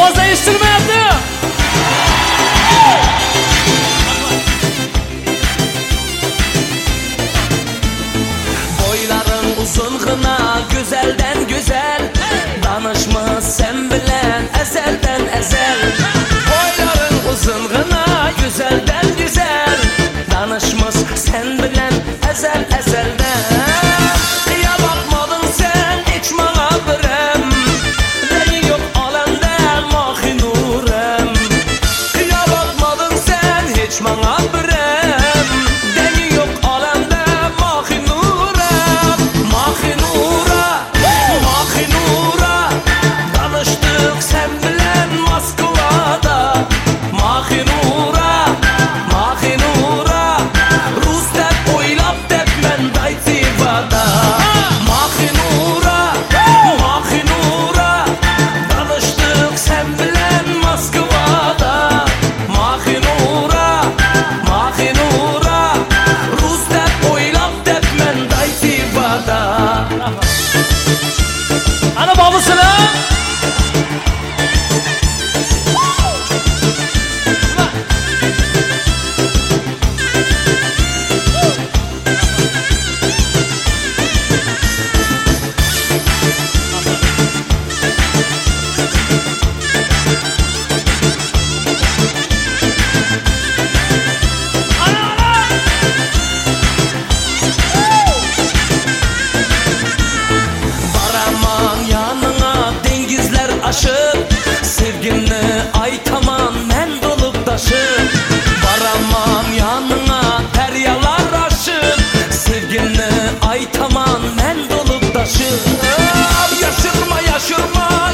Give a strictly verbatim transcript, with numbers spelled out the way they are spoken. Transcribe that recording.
Ovoz eshitilmayapti. Boyların uzungina, güzelden güzel. Danışma sen bilen ezelden ezel. Boyların uzungina, güzelden güzel. Danışmaz sen bilen ezel ezelden. Ya bakmadın sen hiç bana birem. Deli yok alemde mahinurem. Ya bakmadın sen hiç bana birem. Deli yok alemde mahinurem. Mahinura, mahinura. Danıştık sen bilen Moskova'da. Mahinura, mahinura. Rus dep oylap dep men daytivada. Mahinura, mahinura. Danıştık sen bilen Moskova'da. Mahinura, mahinura. Rus dep oylap dep men daytivada. Ana babasini. Baraman yanına dengizler aşıp. Sevgimni aytaman men dolup taşıp. Baraman yanına deryalar aşıp. Sevgimni aytaman men dolup taşıp. Yaşırma yaşırma